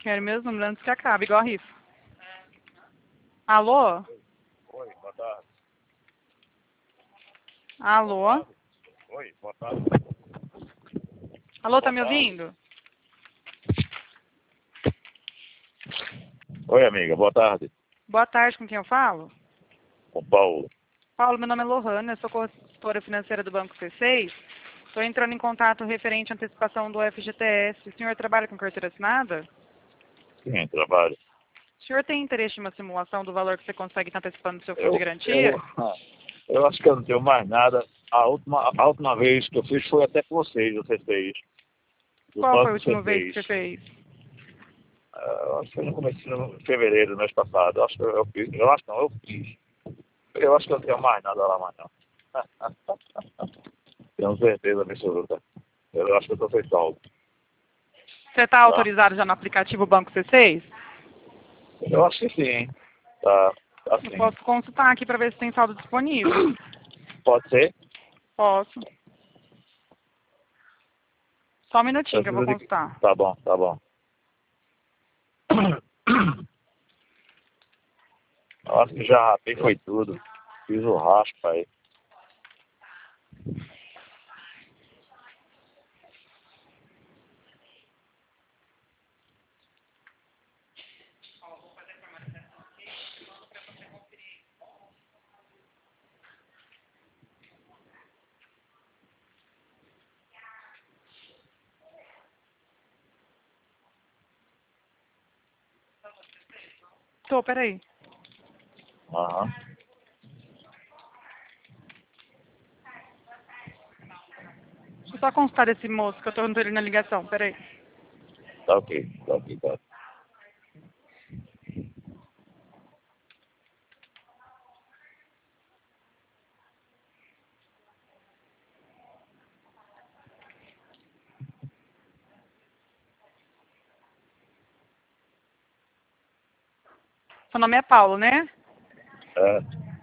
Quero meus números antes que acabe, igual a rifa. Alô? Oi, boa tarde. Alô? Oi, boa tarde. Alô, tá me Boa tarde. ouvindo? Oi, amiga, boa tarde. Boa tarde, com quem eu falo? Com Paulo. Paulo, meu nome é Lohana, eu sou consultora financeira do Banco C6. Estou entrando em contato referente à antecipação do FGTS. O senhor trabalha com carteira assinada? Sim, trabalho. O senhor tem interesse em uma simulação do valor que você consegue estar antecipando do seu fundo de garantia? Eu acho que eu não tenho mais nada. A última vez que eu fiz foi até com vocês fez. Do Qual foi a Banco última vez que você C6. fez? Eu acho que foi no começo de fevereiro do mês passado. Eu acho que eu fiz. Eu acho que não, eu fiz. Eu acho que eu não tenho mais nada lá mais não. Tenho certeza absoluta. Eu acho que eu estou sem saldo. Você está Tá? autorizado já no aplicativo Banco C6? Eu acho que sim, hein? Tá Eu assim. posso consultar aqui para ver se tem saldo disponível. Pode ser? Posso. Só um minutinho que eu vou Precisa de... consultar. Tá bom, tá bom. Eu acho que já rapei foi tudo. Fiz o raspo aí. Tô, peraí. Aham. Deixa eu só consultar esse moço que eu tô ele na ligação, peraí. Tá ok, tá ok, tá. Seu nome é Paulo, né? É.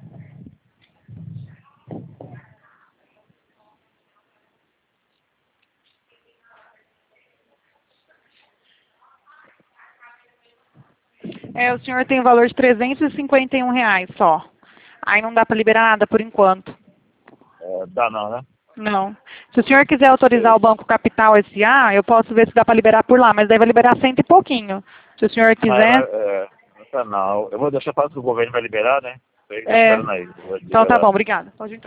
O senhor tem o valor de R$ 351 só. Aí não dá para liberar nada por enquanto. Dá não, né? Não. Se o senhor quiser autorizar o Banco Capital SA, eu posso ver se dá para liberar por lá, mas daí vai liberar cento e pouquinho. Se o senhor quiser. Não, não. Eu vou deixar para que o governo vai liberar, né? Tô É. esperando aí. Vou Então tá liberar. bom, obrigada. Pode entrar.